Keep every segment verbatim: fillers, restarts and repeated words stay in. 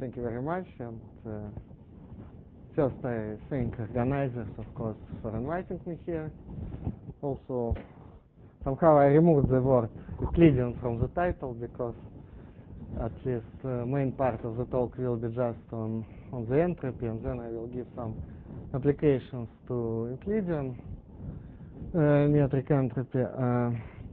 thank you very much. And uh, first, I thank organizers, of course, for inviting me here. Also, somehow I removed the word Euclidean from the title because at least the uh, main part of the talk will be just on, on the entropy, and then I will give some applications to Euclidean uh, metric entropy. Uh,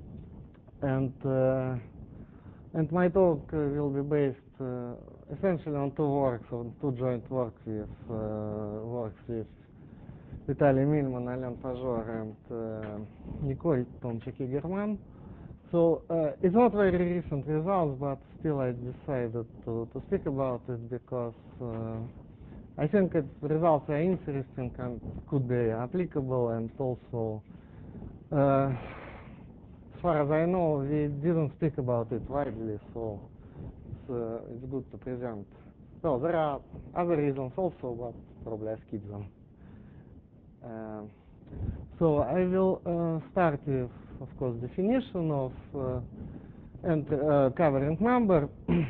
and uh, and my talk uh, will be based uh, essentially on two works, on two joint works with uh, works with Vitaly Milman, Alain Pajor, and uh, Nicole Tomczyk-German. So uh, it's not very recent results, but still I decided to, to speak about it because uh, I think its results are interesting and could be applicable, and also uh, as far as I know, we didn't speak about it widely, so it's, uh, it's good to present. Well, there are other reasons also, but probably I skip them. Uh, so I will uh, start with, of course, definition of uh, ent uh, covariant number.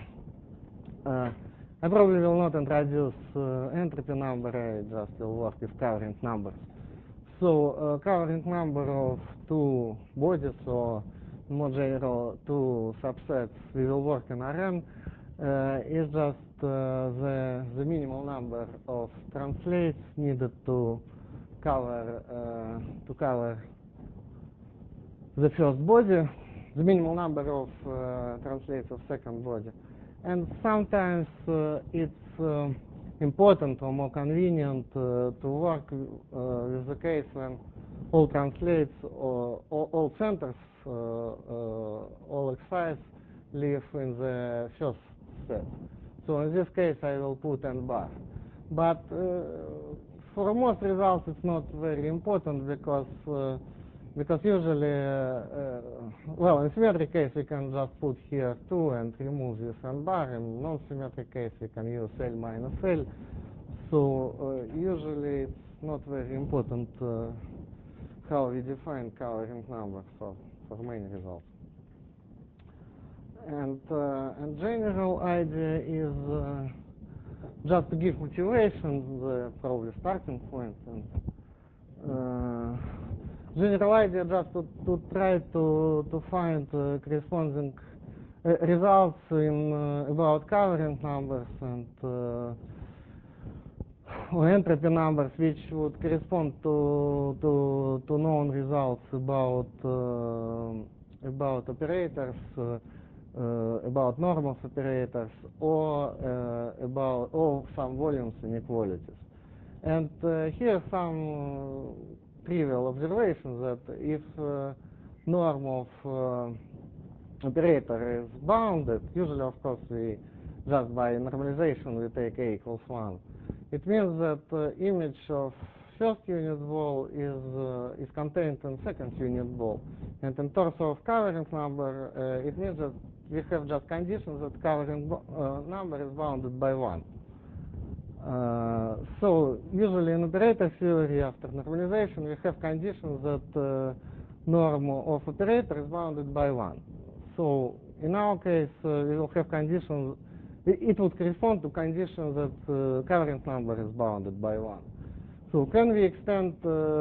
uh, I probably will not introduce uh, entropy number, I just will work with covariant numbers. So uh, covariant number of two bodies, or more general two subsets we will work in R M, uh, is just uh, the, the minimal number of translates needed to cover uh, to cover the first body, the minimal number of uh, translates of second body. And sometimes uh, it's uh, important or more convenient uh, to work uh, with the case when all translates or all, all centers, uh, uh, all xi's live in the first set. So in this case I will put n bar. But uh, for most results it's not very important because uh, because usually, uh, uh, well, in symmetric case we can just put here two and remove this n bar. In non-symmetric case we can use L minus L. So uh, usually it's not very important uh, how we define covariant number for, for many results. And uh, and general idea is uh, just to give motivation, the probably starting point, and uh, general idea just to, to try to to find uh, corresponding uh, results in uh, about covariant numbers and uh, or entropy numbers which would correspond to to to known results about uh, about operators, uh, uh, about norm of operators, or uh, about or some volumes inequalities. And uh, here some uh, trivial observations that if uh, norm of uh, operator is bounded, usually of course we just by normalization we take a equals one. It means that uh, image of first unit ball is uh, is contained in second unit ball, and in terms of covariant number, uh, it means that we have just conditions that covariant uh, number is bounded by one. Uh, so usually in operator theory, after normalization, we have conditions that uh, norm of operator is bounded by one. So in our case, uh, we will have conditions. It would correspond to conditions that uh, covariant number is bounded by one. So can we extend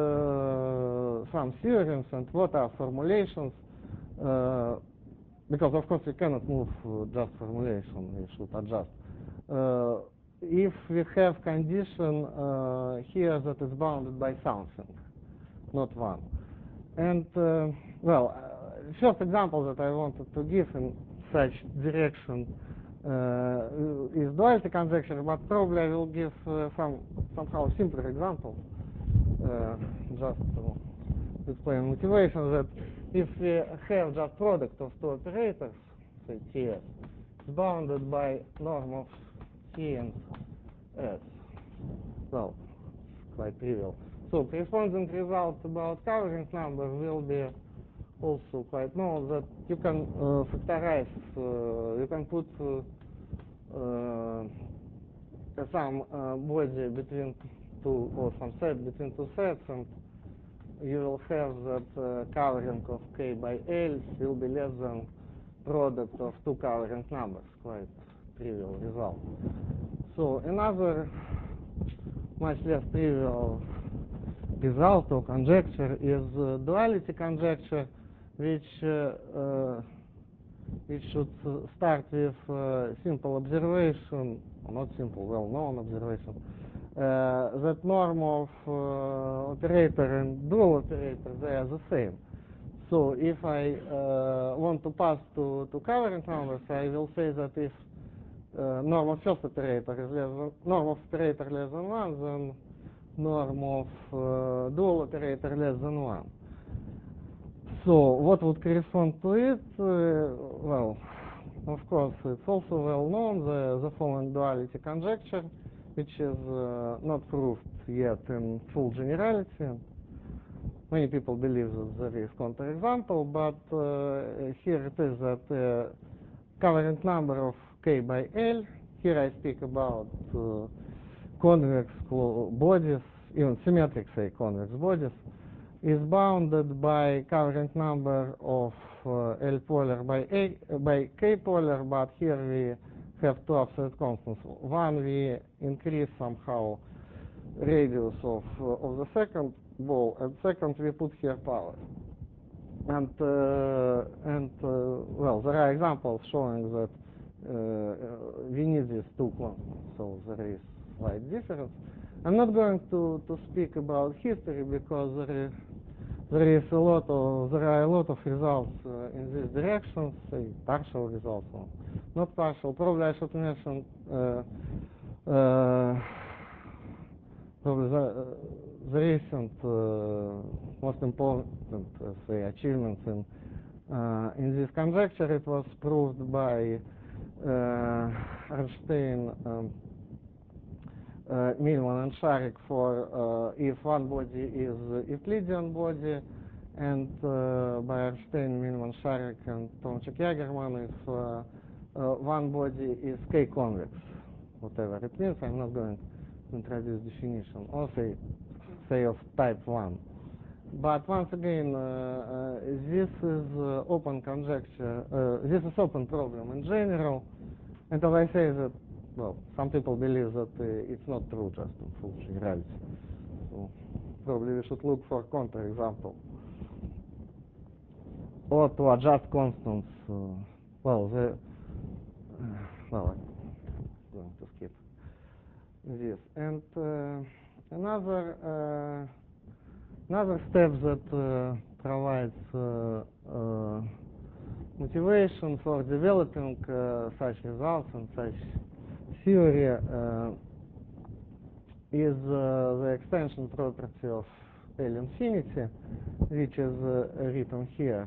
uh, some theorems, and what are formulations? Uh, because of course we cannot move uh, just formulation, we should adjust. Uh, if we have condition uh, here that is bounded by something, not one. And uh, well, uh, first example that I wanted to give in such direction uh, is duality conjecture, but probably I will give uh, some somehow simpler example uh, just to explain motivation that if we have just product of two operators, say T S, it's bounded by norm of T and S. Well, it's quite trivial. So corresponding results about covariant number will be also quite known, that you can uh, factorize, uh, you can put uh, uh, some uh, body between two, or some set between two sets, and you will have that uh, covariant of K by L will be less than product of two covariant numbers. Quite trivial result. So another much less trivial result or conjecture is uh, duality conjecture, which uh, uh, which should uh, start with uh, simple observation, or not simple, well-known observation, uh, that norm of uh, operator and dual operator, they are the same. So if I uh, want to pass to, to covariant numbers, I will say that if uh, norm of first operator is less than, norm of operator less than one, then norm of uh, dual operator less than one. So what would correspond to it? Uh, well, of course, it's also well known, the, the following duality conjecture, which is uh, not proved yet in full generality. Many people believe that there is counterexample, but uh, here it is that uh, covariant number of K by L, here I speak about uh, convex bodies, even symmetric, say, convex bodies, is bounded by covariant number of uh, L polar by A by K polar, but here we have two absolute constants. One, we increase somehow radius of uh, of the second ball, and second we put here power. And uh, and uh, well, there are examples showing that uh, we need these two constants, so there is slight difference. I'm not going to to speak about history because there is there is a lot of there are a lot of results uh, in this direction, say partial results, or not partial. Probably I should mention uh, uh, probably the, uh, the recent uh, most important uh, say achievements in uh, in this conjecture. It was proved by uh, Einstein, um, uh, Millman, and Sharuk for uh, if one body is Euclidean body, and uh, by Einstein, Millman, Sharuk, and Tomczyk-Jagerman if uh, uh, one body is K-convex, whatever it means. I'm not going to introduce definition, or say, say of type one. But once again, uh, uh, this is uh, open conjecture, uh, this is open problem in general, and as I say that, well, some people believe that uh, it's not true just in full generality. So probably we should look for counterexample. Or to adjust constants, uh, well, the, uh, well, I'm going to skip this. And uh, another, uh, another step that uh, provides uh, uh, motivation for developing uh, such results and such theory uh, is uh, the extension property of L infinity, which is uh, written here,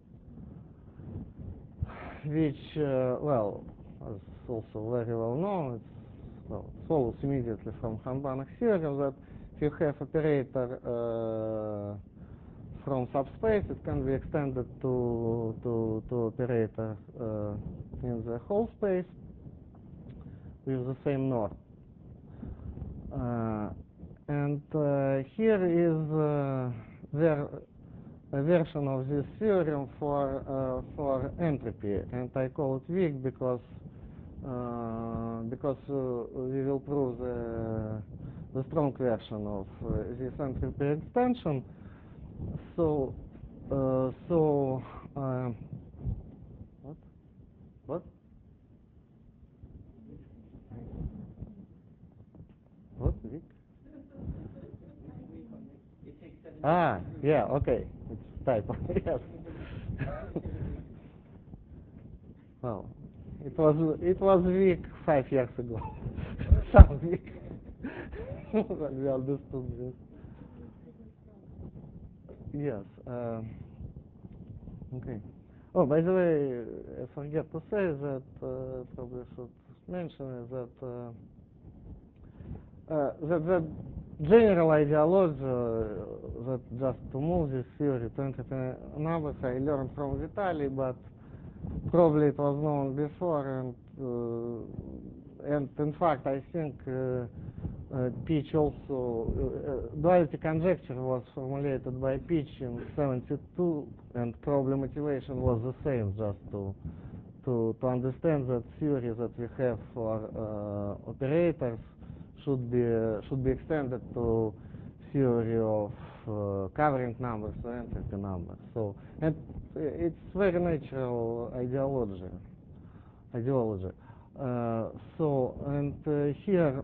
which, uh, well, is also very well known. It's, well, it follows immediately from Hahn-Banach theorem that if you have operator uh, from subspace, it can be extended to to, to operator uh, in the whole space with the same norm. Uh, and uh, here is uh, there a version of this theorem for uh, for entropy, and I call it weak because uh, because uh, we will prove the, the strong version of uh, this entropy extension. So uh, so uh, what what what weak? Ah, yeah, okay, it's typo. Yes. Well, it was it was weak five years ago. Some week. When we understood this. Yes. Uh, okay. Oh, by the way, I forget to say that uh, probably should mention is that uh, uh, that the general ideology uh, that just to move this theory to entropy numbers I learned from Vitaly, but probably it was known before, and uh, and in fact I think uh, uh, Peach also uh, duality conjecture was formulated by Peach in seventy-two, and probably motivation was the same, just to to, to understand that theory that we have for uh, operators should be uh, should be extended to theory of uh, covering numbers or entropy numbers. So, and it's very natural ideology. Ideology. Uh, so, and uh, here,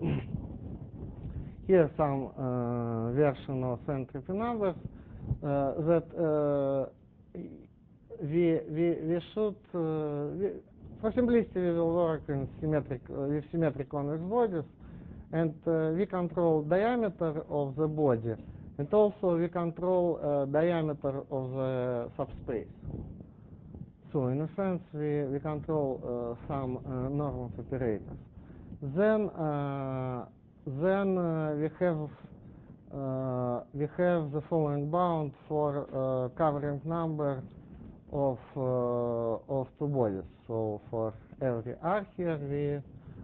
here some uh, version of entropy numbers uh, that uh, we we we should uh, we, for simplicity we will work in symmetric uh, with symmetric convex bodies, and uh, we control diameter of the body, and also we control uh, diameter of the subspace. So in a sense we we control uh, some uh, normal operators. Then uh, then uh, we have uh, we have the following bound for uh, covering number of uh, of two bodies. So for every R here we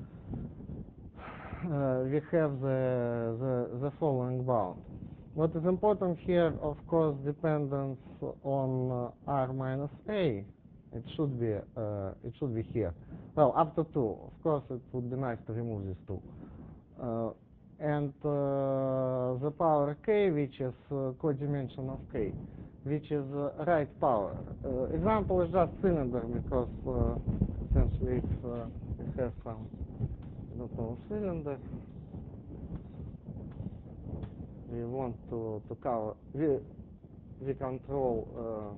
uh, we have the, the the following bound. What is important here, of course, dependence on uh, R minus A. It should be uh, it should be here. Well, up to two. Of course, it would be nice to remove these two. Uh, and uh, the power k, which is uh, codimension of k, which is uh, right power. Uh, example is just cylinder, because uh, essentially if uh, it has some, I don't know, cylinder, we want to, to cover, we, we control uh,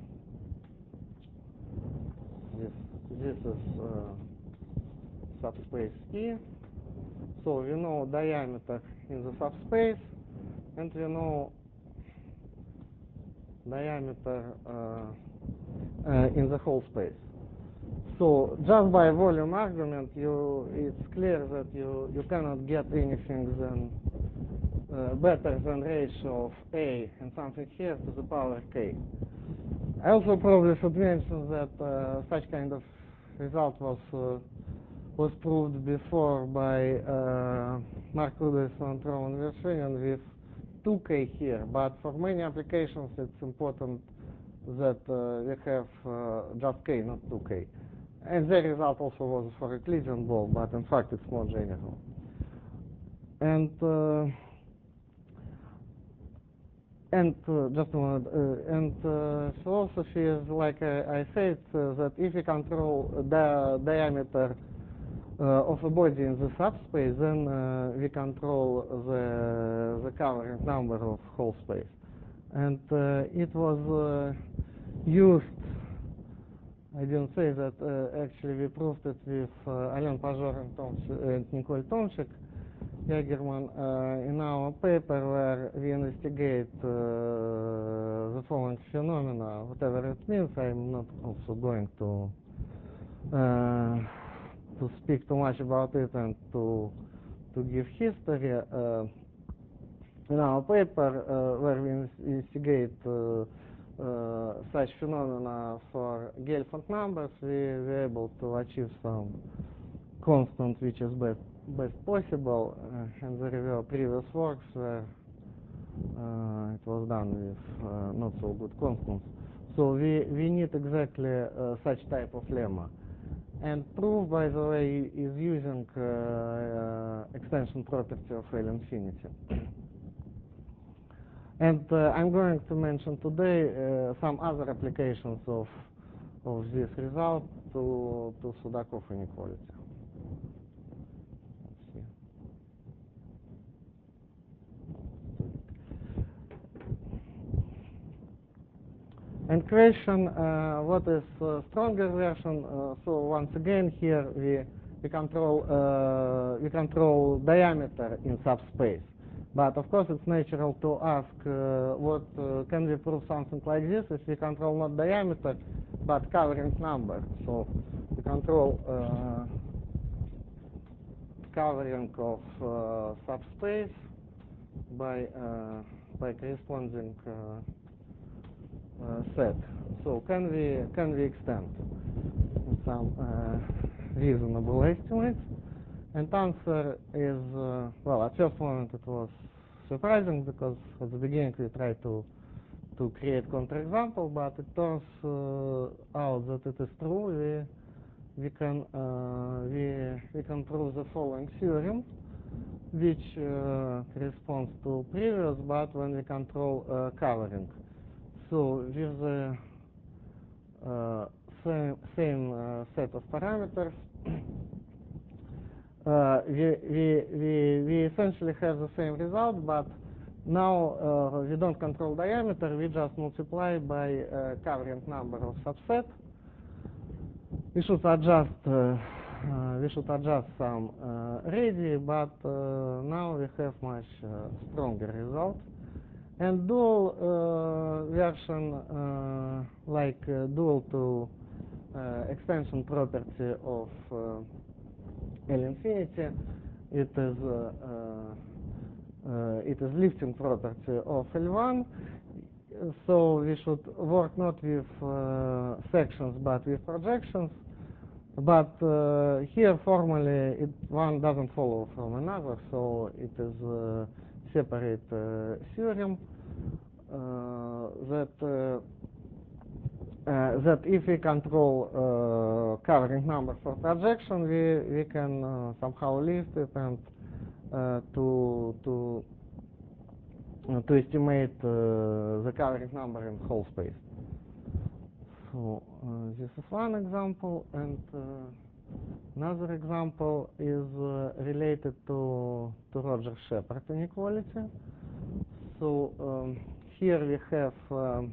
this, this is uh, subspace E. So we know diameter in the subspace, and we know diameter uh, uh, in the whole space. So just by volume argument, you it's clear that you you cannot get anything than uh, better than ratio of A and something here to the power k. I also probably should mention that uh, such kind of result was uh, was proved before by uh, Mark Rudolph and Roman Vershinin with two k here, but for many applications it's important that uh, we have uh, just k, not two k. And the result also was for Euclidean ball, but in fact it's more general. And uh, and uh, just a moment, uh, and uh, philosophy is like uh, I said uh, that if we control the diameter Uh, of a body in the subspace, then uh, we control the the covering number of whole space, and uh, it was uh, used. I didn't say that uh, actually we proved it with uh, Alain Pajor and, and Nicole Tomczyk, Jagerman, uh, in our paper where we investigate uh, the following phenomena. Whatever it means, I'm not also going to. Uh, to speak too much about it and to to give history. Uh, in our paper, uh, where we investigate uh, uh, such phenomena for Gelfand numbers, we were able to achieve some constant which is best, best possible, uh, and there were previous works where uh, it was done with uh, not so good constants. So we, we need exactly uh, such type of lemma. And proof, by the way, is using uh, uh, extension property of L infinity. And uh, I'm going to mention today uh, some other applications of of this result to to Sudakov inequality. Let's see. And question, uh, what is uh, stronger version? Uh, so once again, here we we control uh, we control diameter in subspace. But of course, it's natural to ask uh, what uh, can we prove something like this if we control not diameter but covering number. So we control uh, covering of uh, subspace by uh, by corresponding uh, Uh, set. So can we can we extend some uh, reasonable estimates? And answer is uh, well. At first moment it was surprising because at the beginning we tried to to create counterexample, but it turns uh, out that it is true. We we can uh, we we can prove the following theorem, which uh, corresponds to previous, but when we control uh, covering. So with the uh, same same uh, set of parameters, uh, we, we we we essentially have the same result, but now uh, we don't control diameter. We just multiply by uh, covering number of subset. We should adjust uh, uh, we should adjust some uh, radii, but uh, now we have much uh, stronger result. And dual uh, version, uh, like uh, dual to uh, extension property of uh, L infinity, it is uh, uh, it is lifting property of L one. So we should work not with uh, sections but with projections. But uh, here formally it one doesn't follow from another, so it is a separate uh, theorem uh, that uh, uh, that if we control uh, covering number for projection, we we can uh, somehow lift it and uh, to to uh, to estimate uh, the covering number in whole space. So uh, this is one example, and uh, another example is uh, related to to Rogers-Shepard inequality. So um, here we have, um,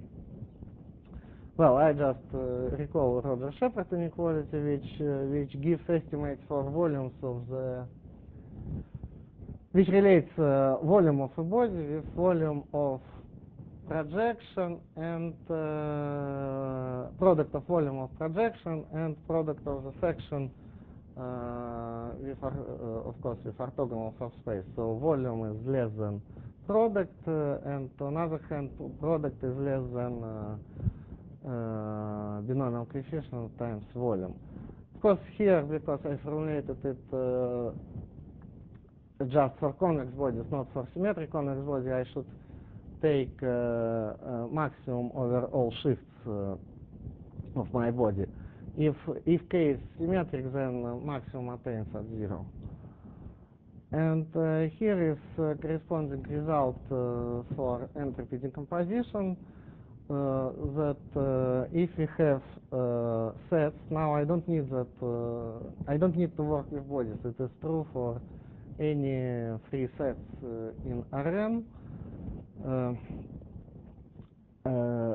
well, I just uh, recall Rogers-Shepard inequality, which uh, which gives estimates for volumes of the, which relates uh, volume of a body with volume of projection and uh, product of volume of projection and product of the section uh, with, uh, of course, with orthogonal subspace. So volume is less than product, uh, and on the other hand, product is less than uh, uh, binomial coefficient times volume. Of course, here, because I formulated it uh, just for convex bodies, not for symmetric convex body, I should take uh, uh, maximum over all shifts uh, of my body. If if k is symmetric, then uh, maximum attains at zero. And uh, here is uh, corresponding result uh, for entropy decomposition. Uh, that uh, if we have uh, sets, now I don't need that. Uh, I don't need to work with bodies. It is true for any free sets uh, in Rn. Uh, uh,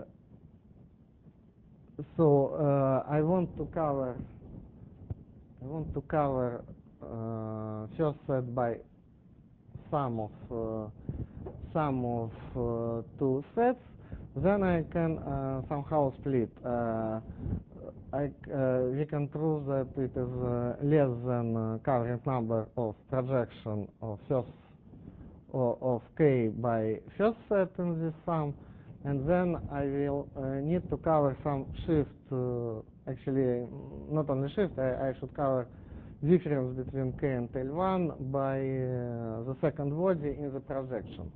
so uh, I want to cover. I want to cover uh, first set by sum of uh, sum of uh, two sets. Then I can uh, somehow split. Uh, I, uh, we can prove that it is uh, less than uh, covering number of projection of first or of k by first set in this sum, and then I will uh, need to cover some shift. Uh, actually, not only shift. I, I should cover difference between k and L one by uh, the second body in the projection.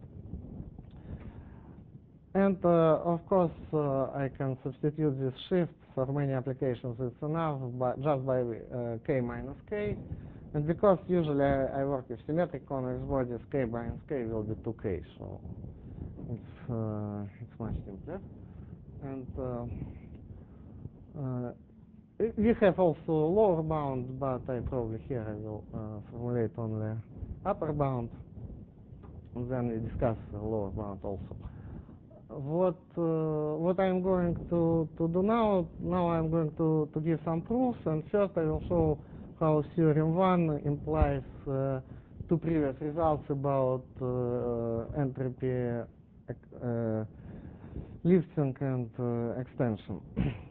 And uh, of course, uh, I can substitute this shift for many applications. It's enough, but just by uh, k minus k. And because usually I, I work with symmetric convex bodies, k minus k will be two k. So it's uh, it's much simpler. And uh, uh, we have also lower bound, but I probably here I will uh, formulate only upper bound. And then we discuss the lower bound also. What uh, what I'm going to to do now? Now I'm going to to give some proofs, and first I will show how theorem one implies uh, two previous results about uh, entropy, uh, lifting, and uh, extension.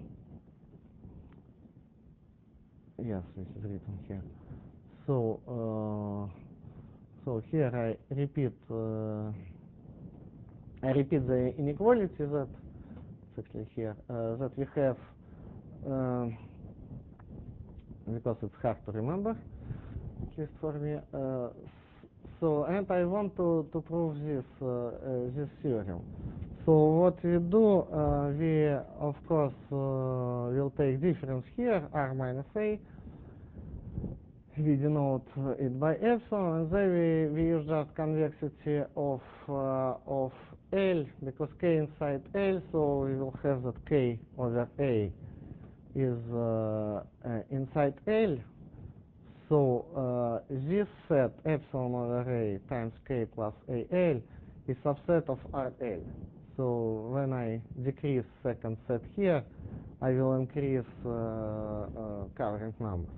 Yes, this is written here. So uh, so here I repeat. Uh, I repeat the inequality that it's actually here uh, that we have uh, because it's hard to remember, at least for me. Uh, so and I want to to prove this uh, uh, this theorem. So what we do, uh, we of course uh, will take difference here, r minus a. We denote it by epsilon, and then we, we use just convexity of uh, of L, because k inside L, so we will have that k over a is uh, uh, inside L. So uh, this set epsilon over a times k plus al is subset of R L. So when I decrease second set here, I will increase uh, uh, covering number.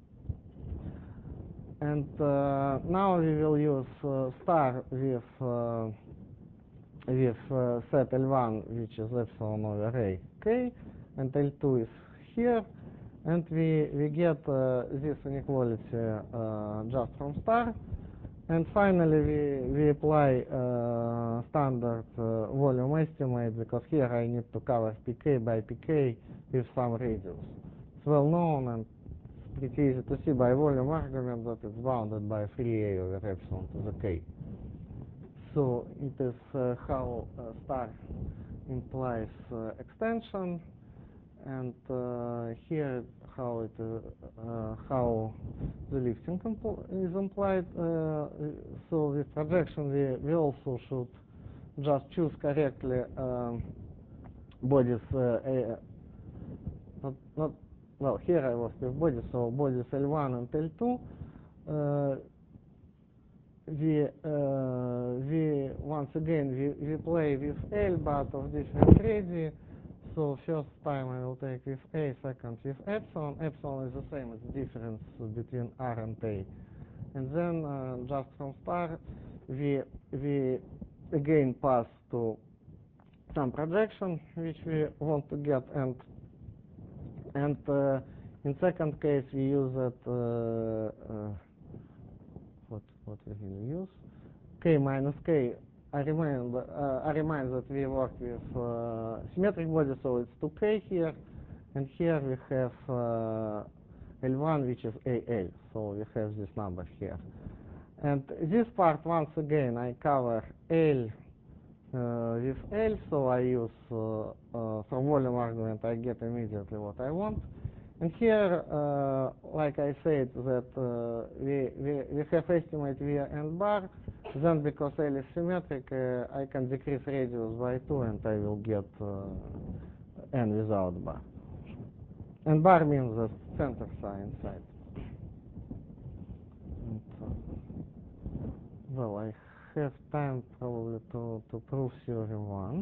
And uh, now we will use uh, star with uh, with uh, set L one, which is epsilon over a k, and L two is here, and we we get uh, this inequality uh, just from star. And finally, we we apply uh, standard uh, volume estimate, because here I need to cover pk by pk with some radius. It's well known and pretty easy to see by volume argument that it's bounded by three a over epsilon to the k. So it is uh, how uh, star implies uh, extension, and uh, here how it uh, uh, how the lifting is implied. Uh, so with projection, we we also should just choose correctly um, bodies. Uh, uh, not not well. Here I was with bodies, so bodies L one and L two. Uh, we uh, we once again we, we play with L, but of different radii. So first time I will take with a, second with epsilon. Epsilon is the same as the difference between r and a. And then uh, just from star, we we again pass to some projection which we want to get, and and uh, in second case we use that uh, uh, what what we will use k minus k. I remind uh, I remind that we work with uh, symmetric body, so it's two k here, and here we have uh, L one, which is A L, so we have this number here. And this part, once again, I cover L uh, with L, so I use uh, uh, from volume argument I get immediately what I want. And here, uh, like I said, that uh, we, we, we have estimate via n bar. Then, because L is symmetric, uh, I can decrease radius by two, and I will get uh, n without bar. And bar means the center sign inside. And, uh, well, I have time probably to, to prove theorem one.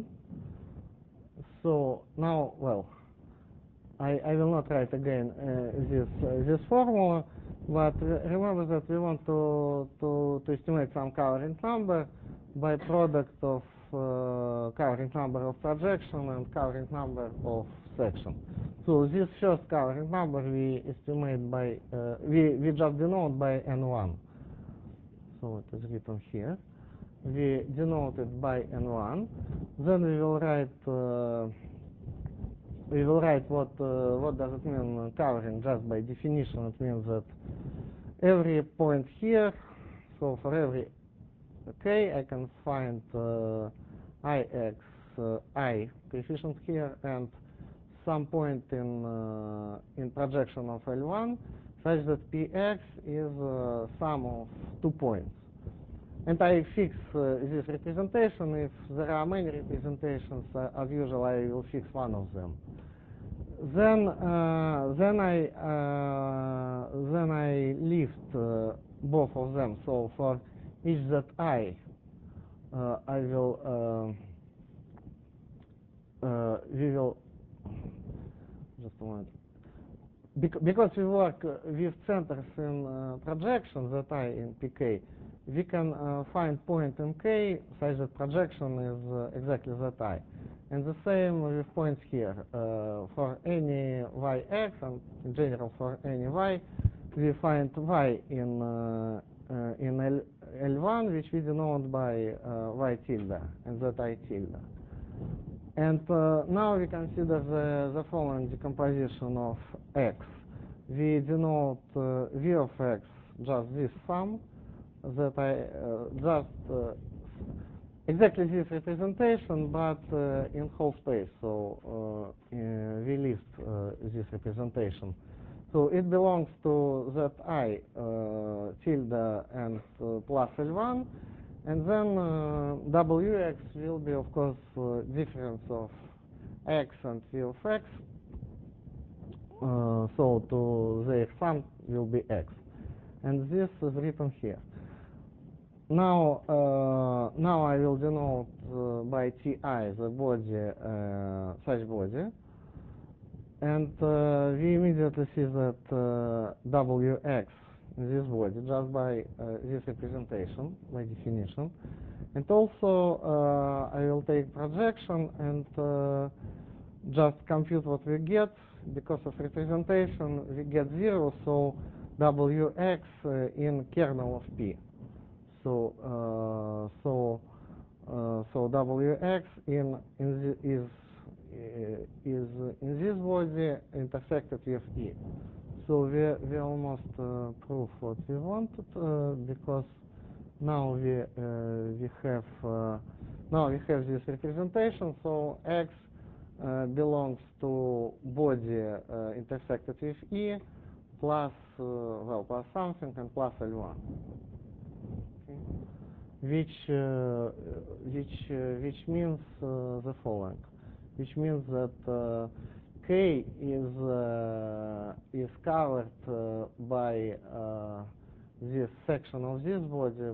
So now, well, I, I will not write again uh, this uh, this formula, but remember that we want to to to estimate some covering number by product of uh, covering number of projection and covering number of section. So this first covering number we estimate by uh, we we just denote by n one. So it is written here. We denote it by n one. Then we will write. Uh, We will write what uh, what does it mean uh, covering. Just by definition, it means that every point here, so for every k, I can find uh, ix uh, I coefficient here, and some point in uh, in projection of L one, such that px is uh, sum of two points. And I fix uh, this representation. If there are many representations, uh, as usual, I will fix one of them. Then, uh, then I uh, then I lift uh, both of them. So for each that I, uh, I will uh, uh, we will just a moment. Bec because we work uh, with centers in uh, projection that I in pk, we can uh, find point in k such that projection is uh, exactly that I. And the same with points here. Uh, for any yx, and in general for any y, we find y in uh, uh, in L, L1, which we denote by uh, y tilde, and that I tilde. And uh, now we consider the, the following decomposition of x. We denote uh, v of x, just this sum, that I uh, just uh, exactly this representation, but uh, in whole space. So uh, uh, we list uh, this representation. So it belongs to Zi uh, tilde and uh, plus L one, and then uh, Wx will be, of course, uh, difference of x and v of x. Uh, so to their sum will be x, and this is written here. Now, uh, now I will denote uh, by Ti the body, uh, such body, and uh, we immediately see that uh, Wx in this body just by uh, this representation, by definition. And also uh, I will take projection and uh, just compute what we get. Because of representation, we get zero, so Wx uh, in kernel of P. So uh, so uh, so Wx in in the, is uh, is in this body intersected with E. So we we almost uh, prove what we wanted uh, because now we uh, we have uh, now we have this representation. So X uh, belongs to body uh, intersected with E plus uh, well plus something and plus L one. Okay. Which uh, which uh, which means uh, the following, which means that uh, K is uh, is covered uh, by uh, this section of this body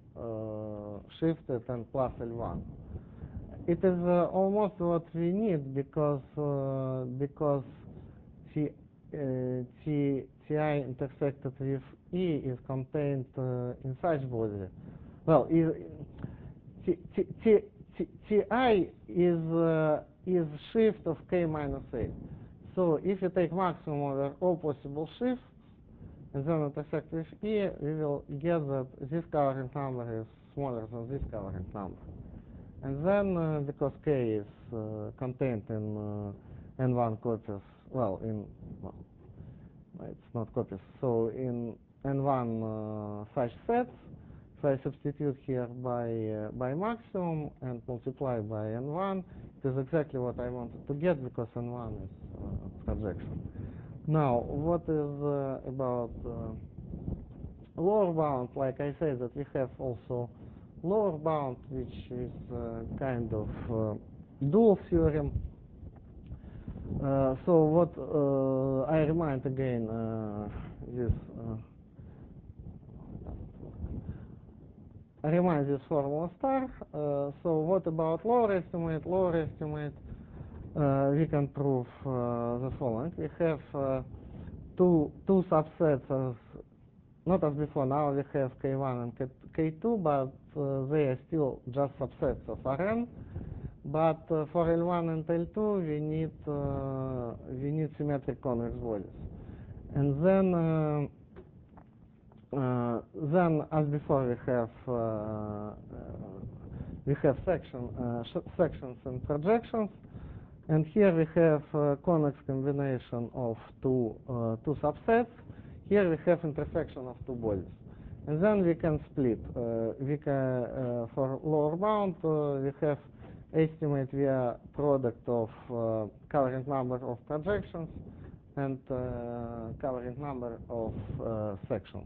uh, shifted and plus L one. It is uh, almost what we need because uh, because T, uh, T, Ti intersected with E is contained uh, in such body. Well, is, T, T, T, T, Ti is uh, is shift of K minus A. So if you take maximum over all possible shifts and then intersect with E, we will get that this covariant number is smaller than this covariant number. And then uh, because K is uh, contained in uh, N one copies, well, in well, it's not copies. So in N one uh, such sets, if I substitute here by uh, by maximum and multiply by N one, it is exactly what I wanted to get because N one is uh, projection. Now, what is uh, about uh, lower bound? Like I said, that we have also lower bound, which is uh, kind of uh, dual theorem. Uh, so what uh, I remind again uh, this. Uh, I remind this formula star. Uh, so what about lower estimate? Lower estimate, uh, we can prove uh, the following. We have uh, two two subsets as not as before. Now we have K one and K two, but uh, they are still just subsets of Rn. But uh, for L one and L two, we need uh, we need symmetric convex bodies, and then uh, uh, then as before we have uh, uh, we have section uh, sections and projections, and here we have a convex combination of two uh, two subsets. Here we have intersection of two bodies, and then we can split. Uh, we can uh, for lower bound uh, we have estimate via product of uh, covariant number of projections and uh, covariant number of uh, sections.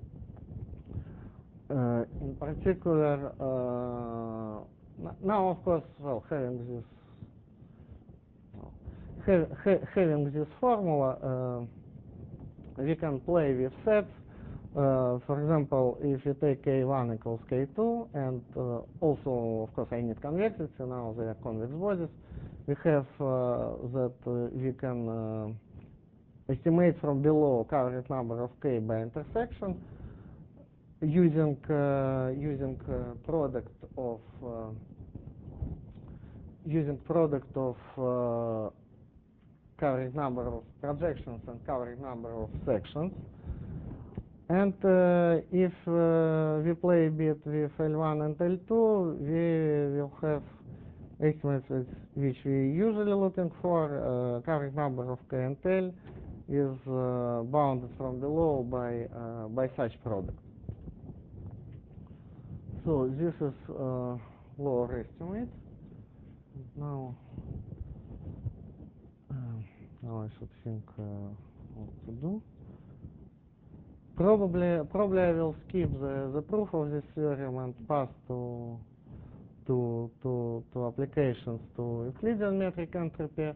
Uh, in particular, uh, now of course, well, having this well, ha ha having this formula, uh, we can play with sets. Uh, for example, if you take K one equals K two, and uh, also, of course, I need convexity, now they are convex bodies, we have uh, that uh, we can uh, estimate from below covariant number of K by intersection using uh, using uh, product of uh, using product of uh, covariant number of projections and covariant number of sections. And uh, if uh, we play a bit with L one and L two, we will have estimates which we usually looking for. Uh, covariant number of K and L is uh, bounded from below by uh, by such product. So this is uh, lower estimate. Now, uh, now I should think uh, what to do. Probably, probably I will skip the, the proof of this theorem and pass to to to to applications to Euclidean metric entropy.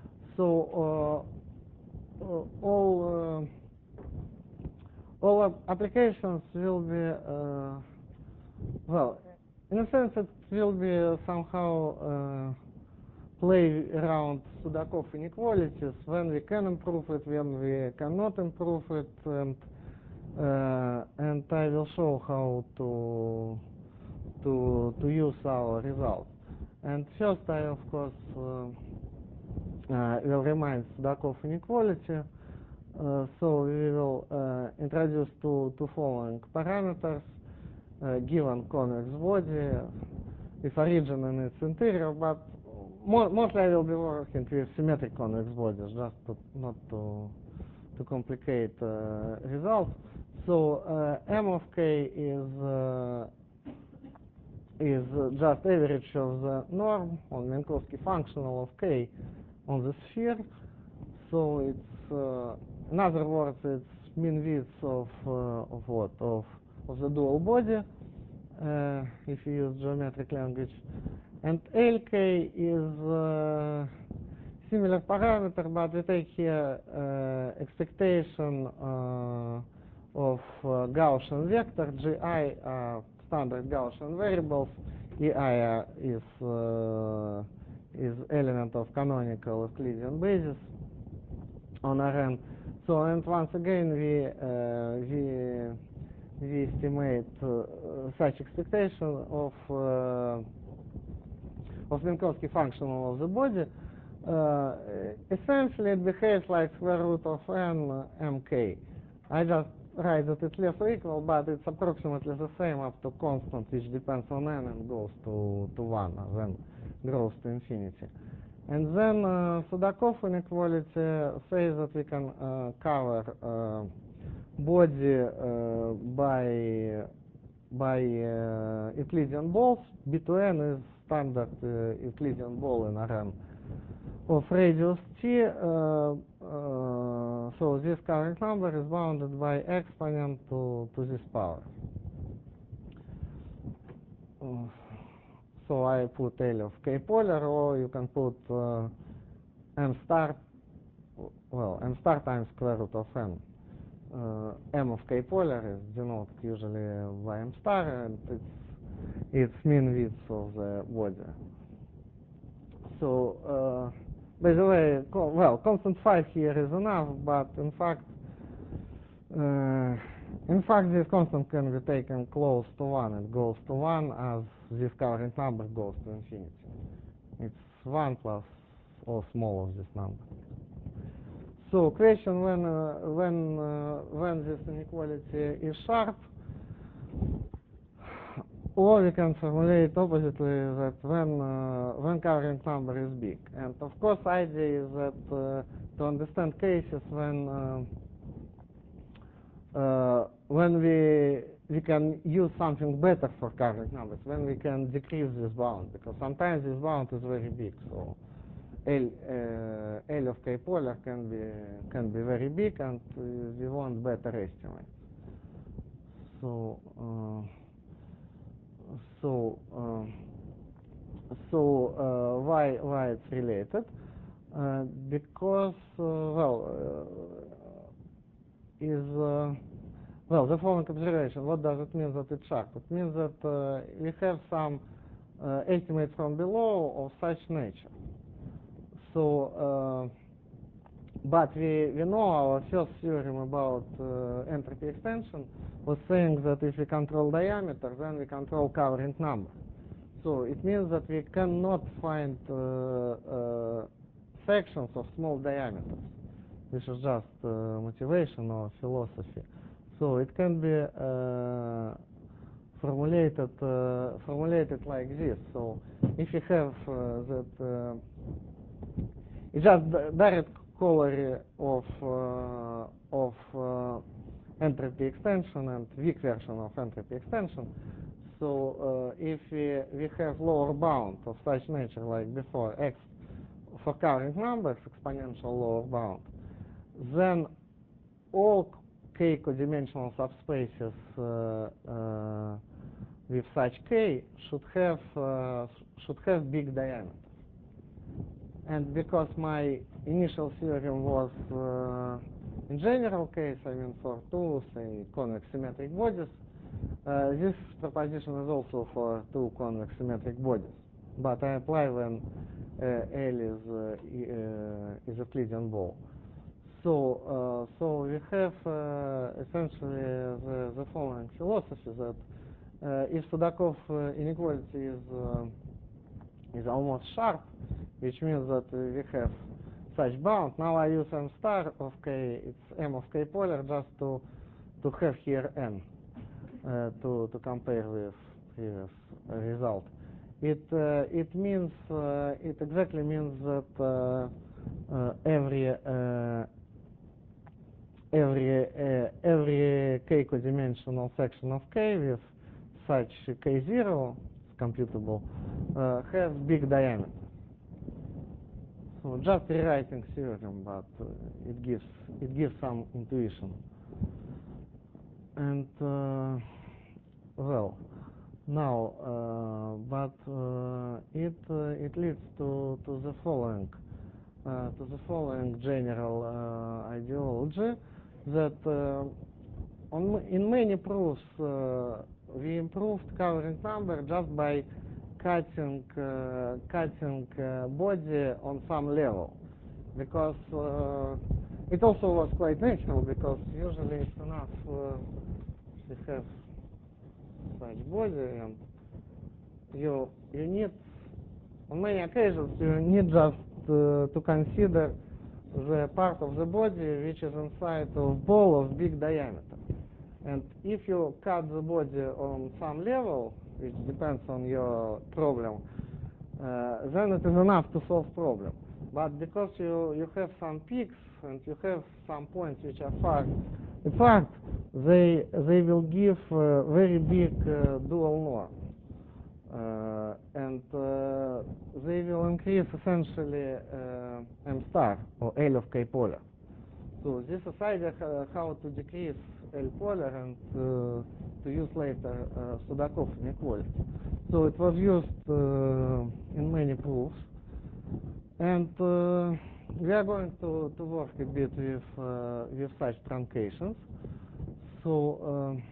So uh, uh, all uh, all applications will be uh, well, in a sense, it will be somehow uh, play around Sudakov inequalities when we can improve it, when we cannot improve it, and uh, and I will show how to to to use our results. And first, I of course uh, uh, will remind Sudakov inequality. Uh, so we will uh, introduce two two following parameters. Uh, given convex body with origin in its interior, but more, mostly I will be working with symmetric convex bodies, just to, not to to complicate uh, results. So uh, M of k is uh, is just average of the norm on Minkowski functional of k on the sphere. So it's uh, in other words, it's mean width of uh, of what of of the dual body, uh, if you use geometric language, and L K is uh, similar parameter, but we take here uh, expectation uh, of uh, Gaussian vector. Gi are standard Gaussian variables. Ei uh, is uh, is element of canonical Euclidean basis on Rn. So, and once again we uh, we we estimate uh, such expectation of uh, of Minkowski functional of the body. Uh, essentially, it behaves like square root of n mk. I just write that it's less or equal, but it's approximately the same up to constant, which depends on n and goes to to one, and then grows to infinity. And then uh, Sudakov inequality says that we can uh, cover uh, body uh, by by uh, Euclidean balls. B two n is standard uh, Euclidean ball in Rn of radius t. Uh, uh, so this covering number is bounded by exponent to to this power. Uh, so I put L of k polar, or you can put uh, m star. Well, m star times square root of n. Uh, m of k polar is denoted usually by m star, and it's it's mean width of the body. So, uh, by the way, well, constant five here is enough, but in fact, uh, in fact, this constant can be taken close to one. It goes to one as this covering number goes to infinity. It's one plus or small of this number. So, question when uh, when uh, when this inequality is sharp, or we can formulate oppositely that when uh, when covering number is big. And of course, idea is that uh, to understand cases when uh, uh, when we we can use something better for covering numbers, when we can decrease this bound, because sometimes this bound is very big. So L uh, L of k polar can be can be very big, and uh, we want better estimates. So. Uh, So, uh, so uh, why why it's related? Uh, because uh, well uh, is uh, well the following observation. What does it mean that it's sharp? It means that uh, we have some uh, estimates from below of such nature. So, uh, but we we know our first theorem about uh, entropy extension was saying that if we control diameter, then we control covering number. So it means that we cannot find uh, uh, sections of small diameters. This is just uh, motivation or philosophy. So it can be uh, formulated uh, formulated like this. So if you have uh, that, uh, it's just direct corollary of uh, of uh, entropy extension and weak version of entropy extension. So uh, if we, we have lower bound of such nature like before, x for current numbers, exponential lower bound, then all k codimensional subspaces uh, uh, with such k should have uh, should have big diameter. And because my initial theorem was uh, in general case, I mean for two, say, convex symmetric bodies, uh, this proposition is also for two convex symmetric bodies. But I apply when uh, L is uh, uh, is Euclidean ball. So, uh, so we have uh, essentially the, the following philosophy that uh, if Sudakov uh, inequality is uh, is almost sharp, which means that we have such bound. Now I use m star of k, it's m of k polar, just to to have here n uh, to to compare with previous result. It uh, it means uh, it exactly means that uh, uh, every uh, every uh, every k codimensional section of k with such k zero computable uh, has big diameter. So just rewriting theorem, but uh, it gives it gives some intuition. And uh, well, now, uh, but uh, it uh, it leads to to the following uh, to the following general uh, ideology that uh, on in many proofs uh, we improved covering number just by cutting uh, cutting uh, body on some level, because uh, it also was quite natural, because usually it's enough uh, to have such body, and you you need on many occasions you need just uh, to consider the part of the body which is inside of ball of big diameter. And if you cut the body on some level, which depends on your problem, uh, then it is enough to solve problem. But because you, you have some peaks and you have some points which are far apart, they they will give uh, very big uh, dual norm. Uh, and uh, they will increase essentially uh, m star or L of k polar. So this is idea how to decrease L polar and uh, to use later uh, Sudakov inequality. So it was used uh, in many proofs, and uh, we are going to, to work a bit with uh, with such truncations. So uh,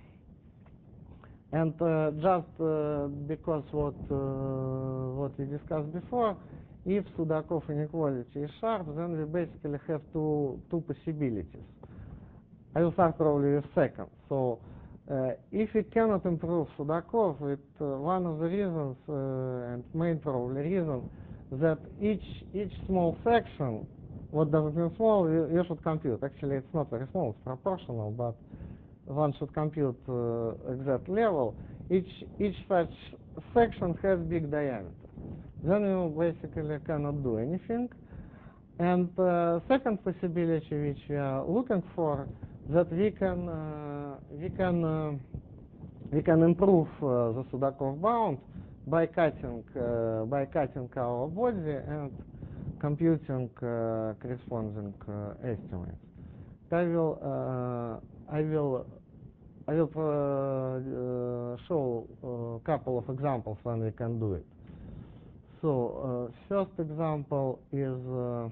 and uh, just uh, because what uh, what we discussed before, if Sudakov inequality is sharp, then we basically have two two possibilities. I will start probably with second. So uh, if we cannot improve Sudakov, it uh, one of the reasons uh, and main probably reason that each each small section, what does it mean small, you, you should compute. Actually, it's not very small; it's proportional, but one should compute uh, exact level. Each each such section has big diameter. Then you basically cannot do anything. And uh, second possibility which we are looking for, that we can uh, we can uh, we can improve uh, the Sudakov bound by cutting uh, by cutting our body and computing uh, corresponding uh, estimates. I will uh, I will I will uh, uh, show a couple of examples when we can do it. So uh, first example is uh,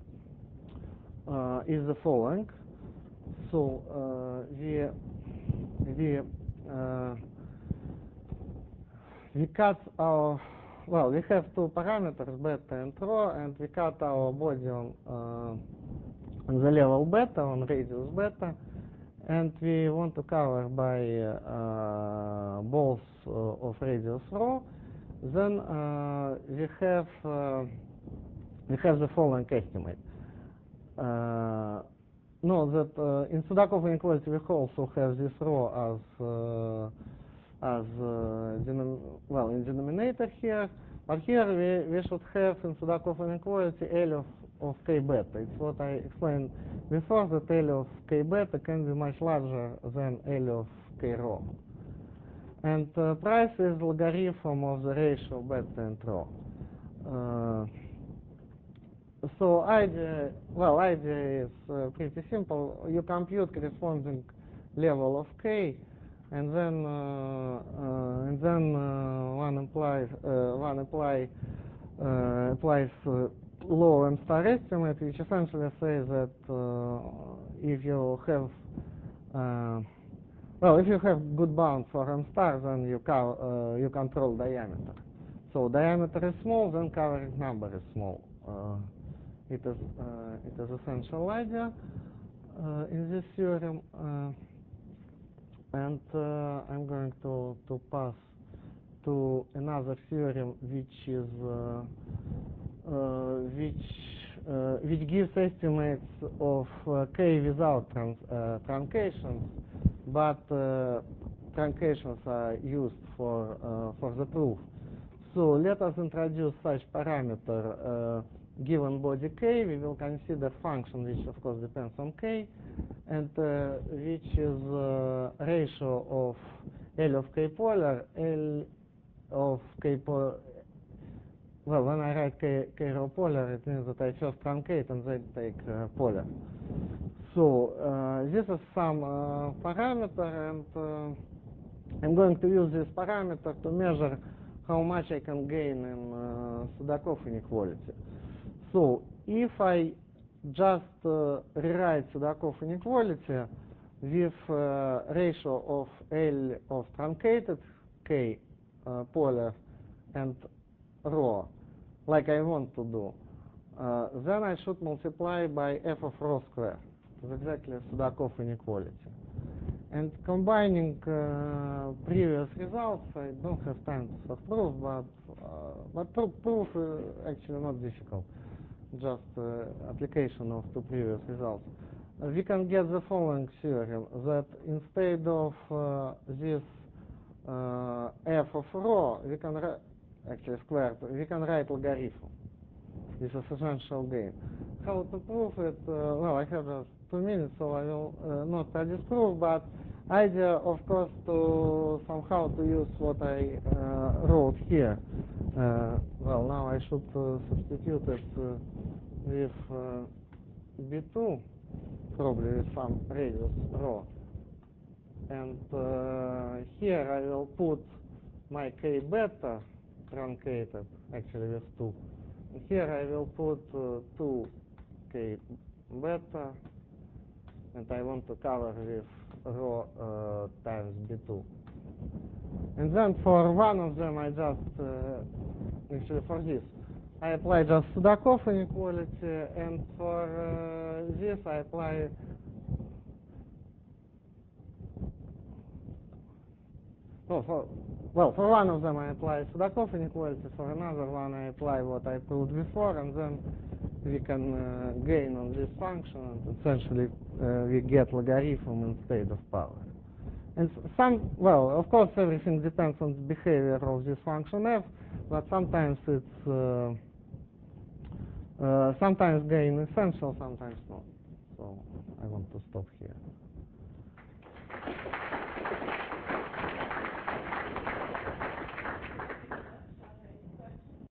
uh, is the following. So uh, we we uh, we cut our well we have two parameters, beta and rho, and we cut our body on uh, on the level beta, on radius beta, and we want to cover by uh, balls uh, of radius rho. Then uh, we have uh, we have the following estimate. Uh, no, that uh, in Sudakov inequality we also have this rho as uh, as uh, well in denominator here, but here we we should have in Sudakov inequality L of of k beta. It's what I explained before, that L of k beta can be much larger than L of k rho. And uh, price is logarithm of the ratio beta and rho. Uh, so idea, well, idea is uh, pretty simple. You compute corresponding level of k, and then uh, uh, and then uh, one applies uh, one apply uh, applies uh, low M star estimate, which essentially says that uh, if you have uh, well, if you have good bound for M star, then you co uh, you control diameter. So diameter is small, then covering number is small. Uh, it is uh, it is essential idea uh, in this theorem, uh, and uh, I'm going to to pass to another theorem which is uh, uh, which uh, which gives estimates of uh, k without trans uh, truncations, but uh, truncations are used for uh, for the proof. So let us introduce such parameter. Uh, given body k, we will consider function which of course depends on k, and uh, which is uh, ratio of L of k polar, L of k polar. Well, when I write k, k rho polar, it means that I first truncate and then take uh, polar. So uh, this is some uh, parameter, and uh, I'm going to use this parameter to measure how much I can gain in uh, Sudakov inequality. So if I just uh, rewrite Sudakov inequality with uh, ratio of L of truncated k uh, polar and rho, like I want to do, uh, then I should multiply by f of rho squared. It's exactly Sudakov inequality. And combining uh, previous results, I don't have time to solve proof, but uh, but proof, proof is actually not difficult. Just uh, application of two previous results. Uh, we can get the following theorem, that instead of uh, this uh, f of rho, we can actually squared, we can write logarithm. This is essential gain. How to prove it? Uh, well, I have just two minutes, so I will uh, not disprove, but idea, of course, to somehow to use what I uh, wrote here. Uh, well, now I should uh, substitute it uh, with uh, B two, probably with some radius rho. And uh, here I will put my k beta truncated, actually with two. And here I will put uh, two k beta, and I want to cover with rho uh, times B two. And then for one of them I just, uh, actually for this, I apply just Sudakov inequality, and for uh, this I apply No, for, well, for one of them I apply Sudakov inequality, for another one I apply what I proved before, and then we can uh, gain on this function, and essentially uh, we get logarithm instead of power. And some, well, of course everything depends on the behavior of this function f, but sometimes it's, uh, uh, sometimes gain essential, sometimes not. So.